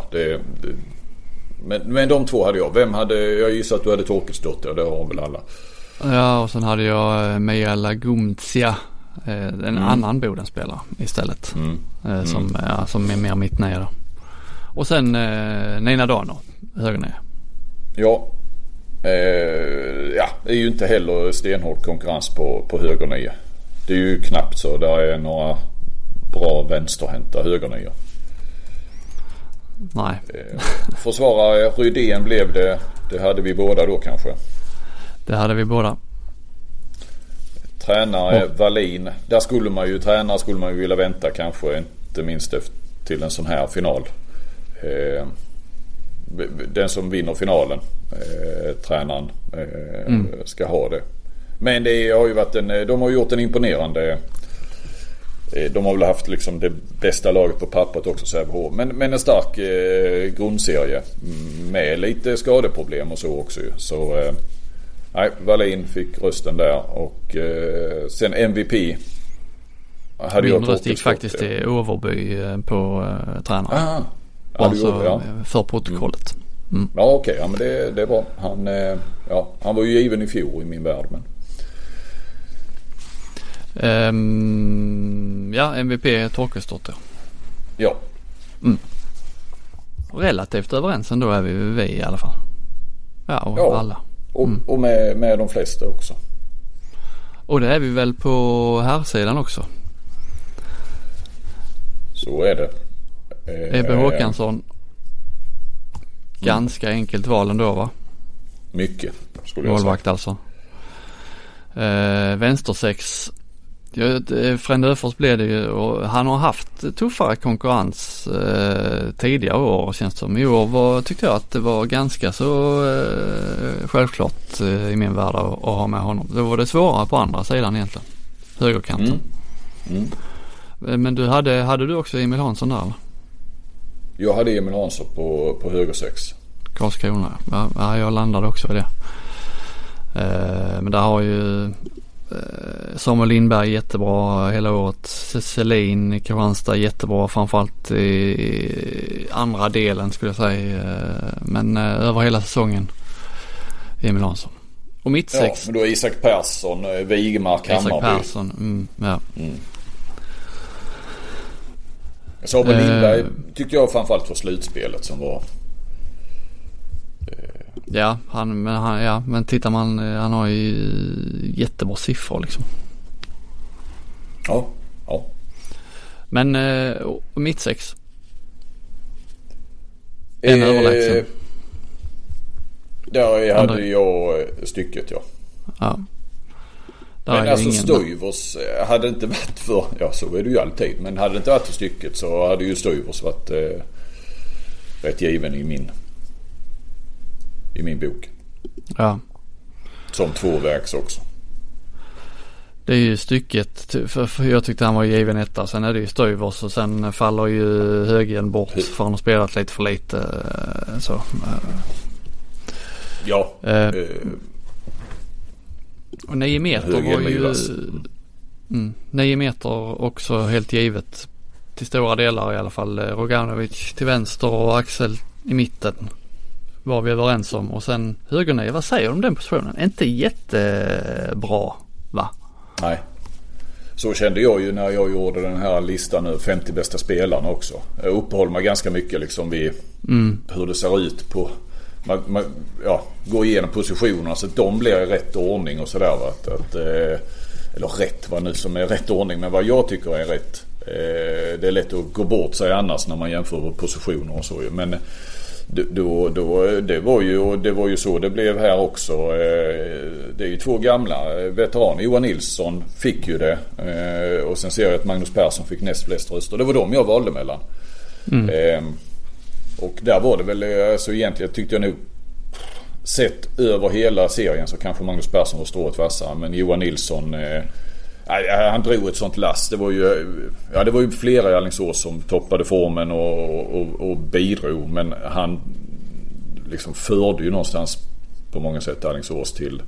Men de 2 hade jag. Jag gissar att du hade Torkelsdotter, det har väl alla. Ja, och sen hade jag Mejala Gumtsia, en annan Bodenspelare istället. Som är mer mittneja då. Och sen Nina Dano, högerneja. Ja. Det är ju inte heller stenhård konkurrens på högerneja. Det är ju knappt så. Där är några bra vänsterhänta högerneja. Nej. Försvara Rydén blev det. Det hade vi båda då kanske. Det hade vi båda. Tränare Wallin. Där skulle man ju vilja vänta kanske, inte minst till en sån här final. Den som vinner finalen, tränaren, ska ha det. Men det har ju varit de har gjort en imponerande. De har väl haft liksom det bästa laget på pappret också, Sävehof. Men en stark grundserie med lite skadeproblem och så också. Så Wallin fick rösten där. Och sen MVP hade jag röst gick faktiskt till Overby på tränaren. För protokollet. Ja, okej. Ja, men det är bra. Han var ju given i fjol i min värld, men MVP Torkelsdotter. Ja. Relativt överens ändå är vi i alla fall. Alla. Och med de flesta också. Och det är vi väl på här sidan också. Så är det. Ebbe Håkansson. Ganska enkelt val ändå, va? Mycket skulle jag säga. Målvakt alltså. Vänstersex. Frände Öfors blev det ju, och han har haft tuffare konkurrens tidigare år, känns som. I år tyckte jag att det var ganska så självklart i min värld att ha med honom. Då var det svårare på andra sidan egentligen. Högerkanten. Men hade du också Emil Hansson där, eller? Jag hade Emil Hansson på höger 6. Karlskrona. Ja, jag landade också i det. Men där har ju Samuel Lindberg jättebra hela året. Selin Kristianstad jättebra, framförallt i andra delen skulle jag säga. Men över hela säsongen Emil Hansson. Och mitt sex. Men då Isak Persson, Wigmark, Hammarby. Isak Persson, Samuel Lindberg tyckte jag framförallt för slutspelet som var. Men tittar man, han har ju jättebra siffror liksom. Ja. Men mitt sex. En överlägsen. Där hade jag stycket, ja. Ja. Men alltså Stuyvers hade inte varit för, så är det ju alltid, men hade det inte varit för stycket så hade ju Stuyvers varit rätt given i min bok. Ja. Som tvåvägs också. Det är ju stycket, för jag tyckte han var given etta. Sen är det ju Stuyvers och sen faller ju Högen bort för han har spelat lite för lite. Så. Ja. Och 9 meter var ju 9 meter också helt givet till stora delar i alla fall. Roganovic till vänster och Axel i mitten var vi överens om. Och sen högernej, vad säger du om den positionen? Inte jättebra, va? Nej. Så kände jag ju när jag gjorde den här listan nu, 50 bästa spelarna också. Jag uppehåller mig ganska mycket liksom vid hur det ser ut på man går igenom positionerna så att de blir i rätt ordning och sådär. Eller rätt, vad nu som är rätt ordning, men vad jag tycker är rätt. Det är lätt att gå bort sig annars när man jämför positioner och så. Men det var ju så det blev här också. Det är ju 2 gamla veteraner. Johan Nilsson fick ju det. Och sen ser jag att Magnus Persson fick näst flest röster. Det var dem jag valde mellan. Och där var det väl, alltså egentligen tyckte jag nog, sett över hela serien så kanske Magnus Persson var strået vassare. Men Johan Nilsson, han drog ett sånt last. Det var ju flera i Alingsås som toppade formen och bidrog. Men han liksom förde ju någonstans på många sätt Alingsås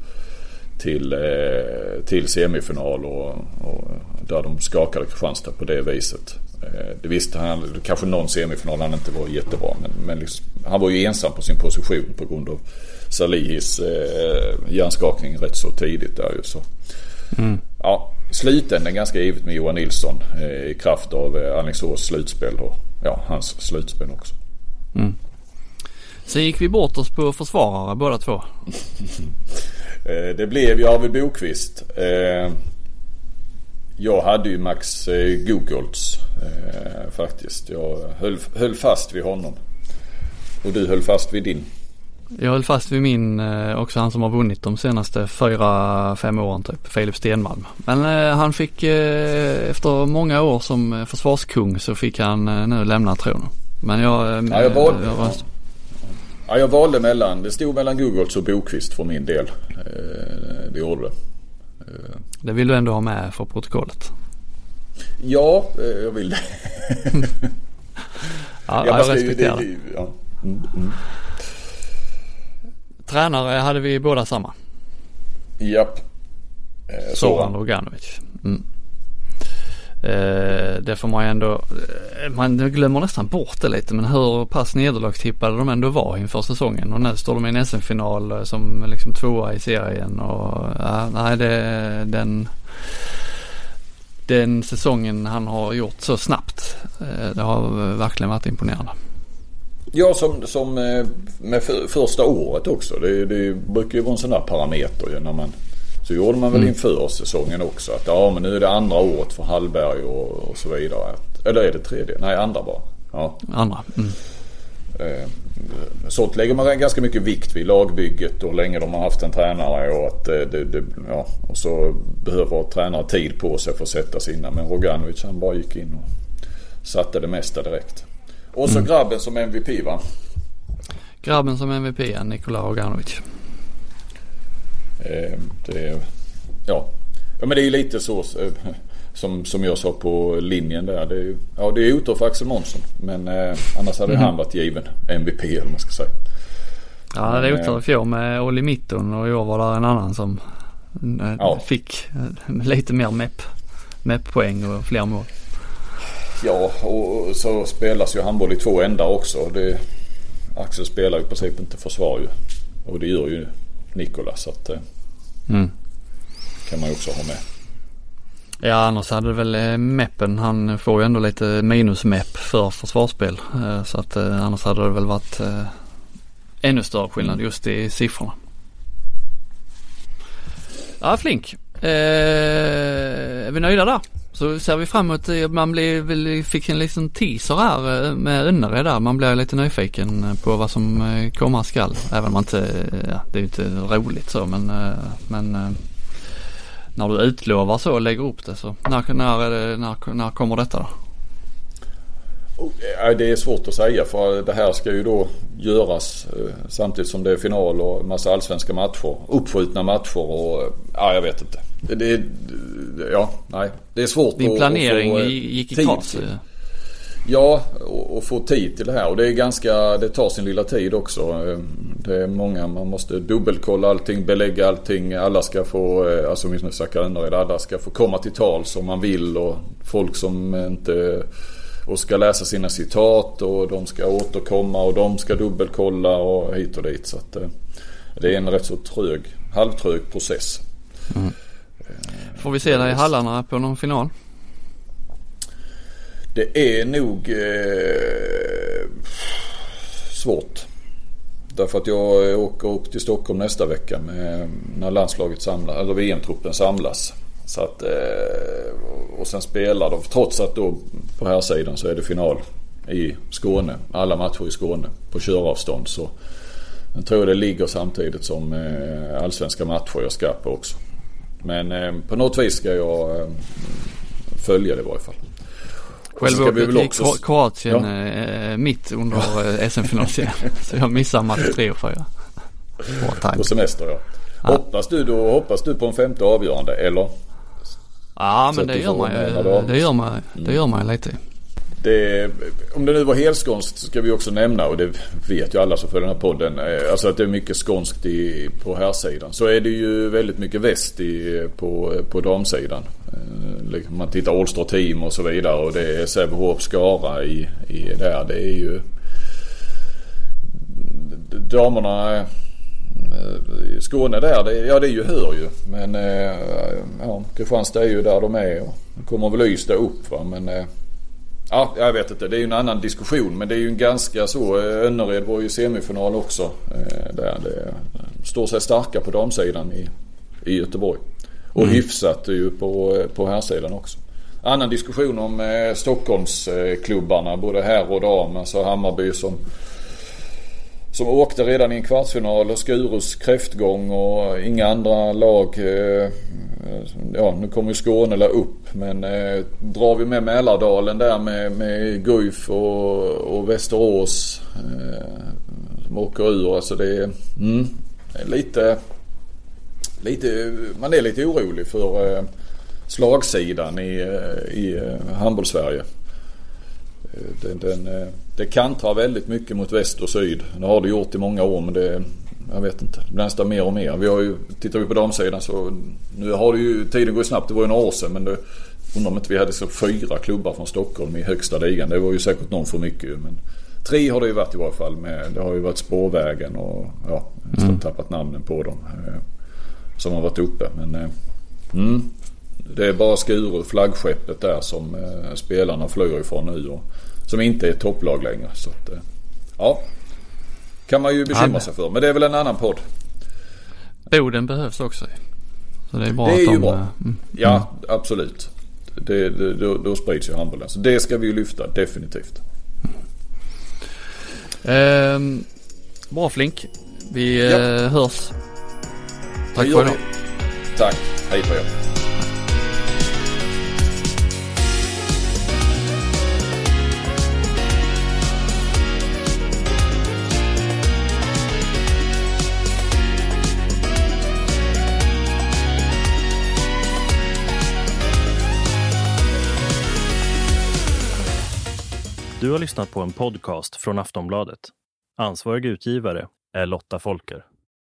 till semifinal och där de skakade Kristianstad på det viset. Det visste han, kanske någon semifinal han inte var jättebra, men liksom, han var ju ensam på sin position på grund av Salihis hjärnskakning rätt så tidigt där ju så. Ja, slutändan ganska givet med Johan Nilsson i kraft av Alingsås slutspel och hans slutspel också. Sen gick vi bort oss på försvarare båda två. Det blev ju Arvid Bokvist. Jag hade ju Max Gogoltz faktiskt. Jag höll fast vid honom. Och du höll fast vid din. Jag höll fast vid min, också han som har vunnit de senaste 4-5 åren typ, Filip Stenmalm. Men han fick efter många år som försvarskung så fick han nu lämna tronen. Men jag valde det stod mellan Gogoltz och Bokvist för min del. Det gjorde det. Det vill du ändå ha med för protokollet. Ja, jag vill det. jag respekterar det. Tränare hade vi båda samma. Japp. Zoran Roganovic. Det får man ju ändå, man glömmer nästan bort det lite, men hur pass nederlagstippade de ändå var inför säsongen, och nu står de i en SM-final som liksom 2:a i serien och den säsongen han har gjort så snabbt, det har verkligen varit imponerande. Ja, som med första året också. Det brukar ju vara en sån där parameter när man, så gjorde man väl inför säsongen också att men nu är det andra året för Hallberg och så vidare. Eller är det tredje? Nej, andra bara. Ja. Andra. Sånt lägger man ganska mycket vikt vid lagbygget och länge de har haft en tränare och att och så behöver tränare tid på sig för att sätta sig innan. Men Roganovic han bara gick in och satte det mesta direkt. Och så grabben som MVP, va? Grabben som MVP är Nikola Roganovic. Men det är ju lite så som jag sa på linjen där. Det är otur för Axel Månsson, men annars hade han varit given MVP eller man ska säga. Ja, det är otur i fjol med Olli Mitton och i år var det en annan som fick lite mer MEP-poäng och fler mål. Ja, och så spelas ju handboll i 2 ändar också. Axel spelar ju i princip inte försvar ju. Och det gör ju Nikola, så att kan man ju också ha med. Ja, annars hade det väl MEPen, han får ju ändå lite minus-MEP för försvarsspel. Så att annars hade det väl varit ännu större skillnad just i siffrorna. Ja, flink. Är vi nöjda där? Så ser vi framåt, fick en liten teaser här med Önnered där. Man blir lite nyfiken på vad som komma skall. Även om man inte, det är ju inte roligt så, men när du utlovar så och lägger upp det, så när kommer detta då? Det är svårt att säga, för det här ska ju då göras samtidigt som det är final och massa allsvenska matcher, uppskjutna matcher och jag vet inte. Det är svårt. Din planering gick i kras. Ja, och få tid till det här, och det tar sin lilla tid också. Det är många, man måste dubbelkolla allting, belägga allting, alla ska få, alltså åtminstone Sakarönnered, alla ska få komma till tal som man vill, och folk som inte och ska läsa sina citat och de ska återkomma och de ska dubbelkolla och hit och dit, så att det är en rätt så halvtrög process. Får vi se dig i hallarna på någon final? Det är nog svårt. Därför att jag åker upp till Stockholm nästa vecka när landslaget samlas, eller VM-truppen samlas. Så att, och sen spelar de, trots att då på här sidan så är det final i Skåne. Alla matcher i Skåne på köravstånd. Så jag tror det ligger samtidigt som allsvenska matcher jag ska på också. Men på något vis ska jag följa det i varje fall. Själv åker till Kroatien mitt under SM-finalen. Så jag missar match 3 och 4. På semester, ja. Hoppas du på en 5:e avgörande, eller? Ja, men det gör man lite. Om det nu var helskånskt så ska vi också nämna, och det vet ju alla som följer den här podden, alltså att det är mycket skånskt på här sidan. Så är det ju väldigt mycket väst på damsidan. Man tittar Allstar Team och så vidare, och det är Sävehof, Skara i där. Det är ju damerna i Skåne där, det är ju hör ju. Men Kristianstad är ju där de är, och kommer väl Ystad upp, va, men ja, jag vet inte. Det är ju en annan diskussion, men det är ju en ganska så. Önnered var ju semifinal också. Där det står sig starka på damsidan i Göteborg. Och hyfsat ju på här sidan också. Annan diskussion om Stockholmsklubbarna, både här och dam. Alltså Hammarby som åkte redan i en kvartsfinal, och Skurus kräftgång och inga andra lag. Nu kommer ju Skåne upp, men drar vi med Mälardalen där med Guif och Västerås som åker ur, alltså det är lite man är lite orolig för slagsidan i handbollssverige. Det kantrar väldigt mycket mot väst och syd. Det har det gjort i många år, men jag vet inte. Det blir nästan mer och mer. Tittar vi på damsidan så nu har det ju, tiden går snabbt. Det var ju några år sedan, men undrar om inte vi hade så 4 klubbar från Stockholm i högsta ligan. Det var ju säkert någon för mycket, men 3 har det ju varit i varje fall. Det har ju varit Spårvägen och jag har tappat namnen på dem som har varit uppe. Men det är bara Skuru, flaggskeppet där, som spelarna flyger ifrån nu, och som inte är topplag längre. Så att, kan man ju bekymra sig för. Men det är väl en annan podd. Boden behövs också. Så det är bra. Det är ju bra. Ja, absolut. Då sprids ju handbollen. Så det ska vi ju lyfta, definitivt. Bra Flink. Vi hörs. Tack för idag. Tack. Hej på er. Du har lyssnat på en podcast från Aftonbladet. Ansvarig utgivare är Lotta Folker.